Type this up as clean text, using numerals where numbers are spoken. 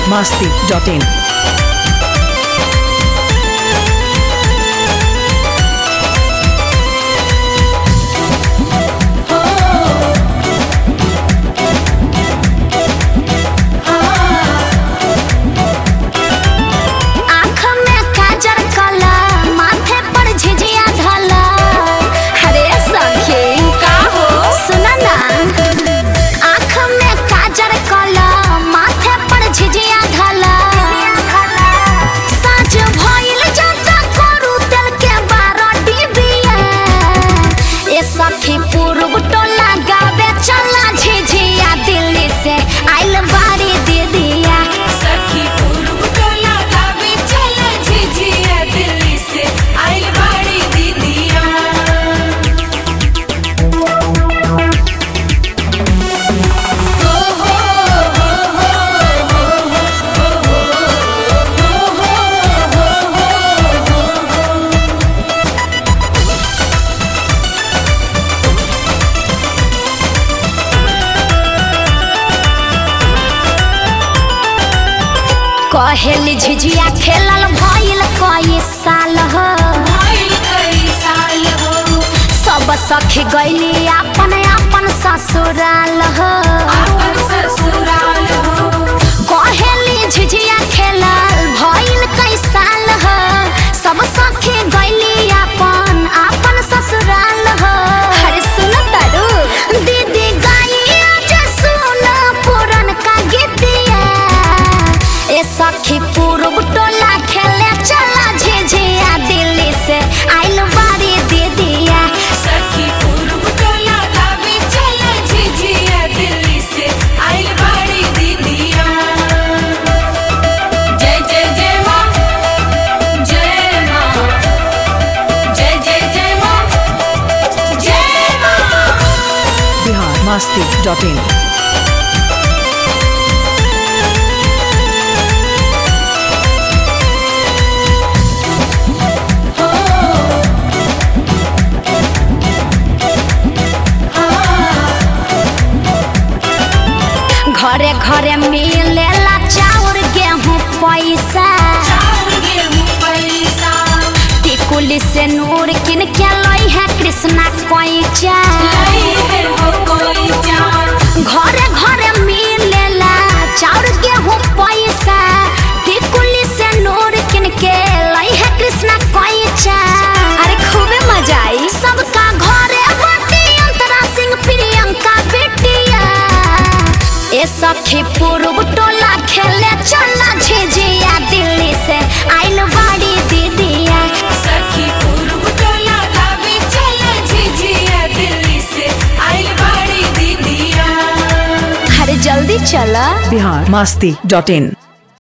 biharmasti.in कहेली झिझिया खेलल भइल कई साल हो सब सखी गइली अपन अपन ससुराल हो कहेली झिझिया खेलल भइल कई साल हो सब सखी गइली अपन अपन ससुराल हो। अरे सुन तारू दीदी गाई आज सुन पुरन का गीतिया ए सखी पूर्व टोला खेले चला झिझिया दिल्ली से आइल बारी दीदिया सखी पूर्व टोला गावे चला झिझिया दिल्ली से आइल बारी दीदिया। जय जय जय माँ जय माँ जय जय जय माँ जय माँ। biharmasti.in घरे घरे मिलेला चाउर गेहूं पैसा टिकुली से नूर किन के लई है कृष्णा कोइचा घरे घरे मिलेला चाउर गेहूं पैसा टिकुली से नूर किन के लई है कृष्णा कोइचा। अरे खूबे मजा आई सबका घरे बाटी अंतरा सिंह प्रियंका बेटिया ए सखी पूर्व टोला खेले चला झिझिया दिल्ली से आइल बाड़ी दीदिया सखी पूर्व टोला गावे चला झिझिया दिल्ली से आइल बारी दीदिया। अरे जल्दी चला biharmasti.in